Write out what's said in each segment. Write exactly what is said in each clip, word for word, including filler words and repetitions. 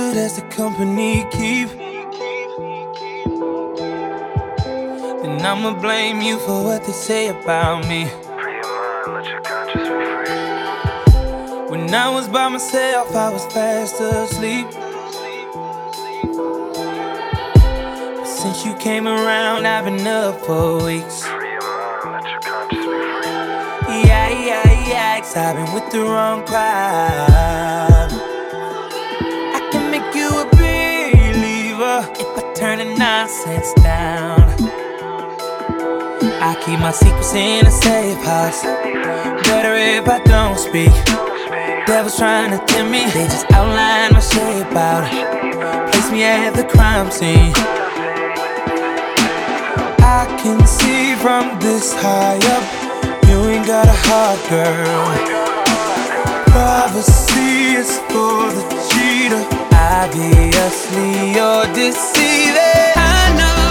good as the company keep, then I'ma blame you for what they say about me. Free your mind, let your conscience be free. When I was by myself, I was fast asleep. But since you came around, I've been up for weeks. Free your mind, let your conscience be free. Yeah, yeah, yeah, 'cause I've been with the wrong crowd. I can make you a believer if I turn the nonsense down. I keep my secrets in a safe house. Better if I don't speak. Devils trying to tempt me, they just outline my shape out. Place me at the crime scene. I can see from this high up, you ain't got a heart, girl. Privacy is for the cheater. Obviously you're deceiving. I know,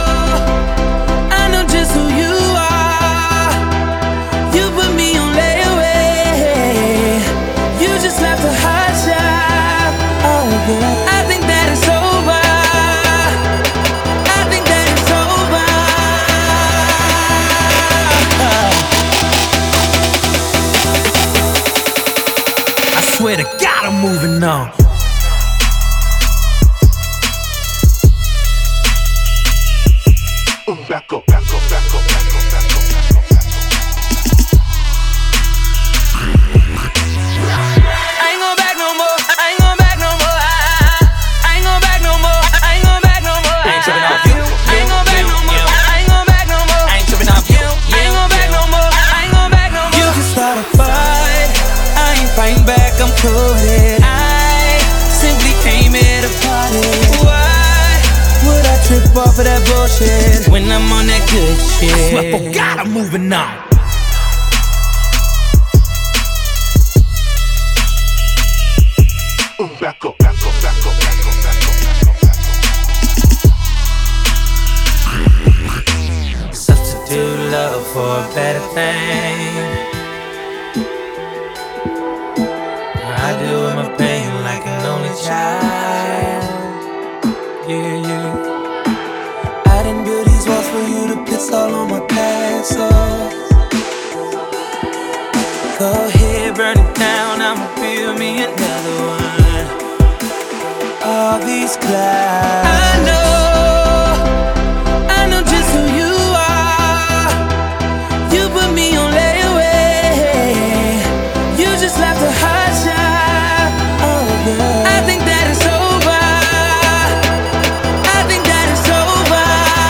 I know just who you are. You put me on layaway. You just left a hot shot. Oh yeah, I think that it's over. I think that it's over. I swear to God, I'm moving on. Back up, back up, back up, back up, back up, back up, back up. I ain't going back no more. I ain't going back no more. I ain't going back no more. I ain't going back no more. I ain't tripping off you. I ain't going back no more. I ain't going back no more. I ain't tripping off you. I ain't going back no more. I ain't going back no more. You can start a fight. I ain't fighting back. I'm coded. I simply came here to party. Why would I trip off of that bullshit when I'm on that good shit? I swear for God, I'm moving on. Back up, back up, back up, back up, back up, back up, back up. Substitute love for a better thing. I do with my pain like an only child. Yeah, yeah. I didn't build these walls for you to piss all on my past. So go ahead, burn it down. I'ma build me another one. All these clouds, I know, I know just who you are. You put me on layaway. You just left a hot shot. Oh yeah, I think that it's over. I think that it's over.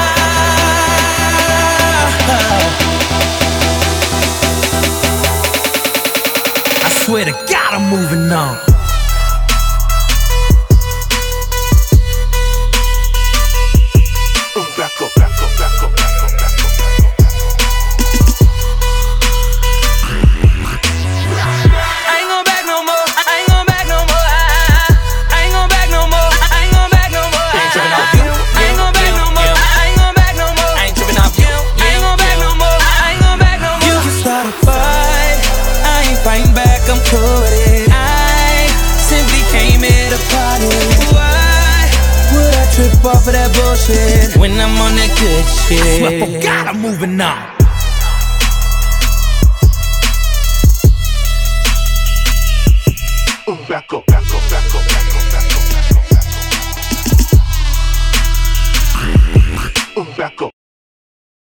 I swear to God, I'm moving on. Back up, back up, back up, back up, back up, back up, back up. I ain't going back no more. I ain't going back no more. I ain't going back no more. I ain't going back no more. I ain't tripping off you. I ain't going back no more. I ain't going back no more. I ain't tripping off you. I ain't going back no more. I ain't going back no more. You can start a fight. I ain't fighting back. I'm coded. I simply came here to party. Why would I trip off of that bullshit when I'm on that good shit? I swear for God, I'm moving on.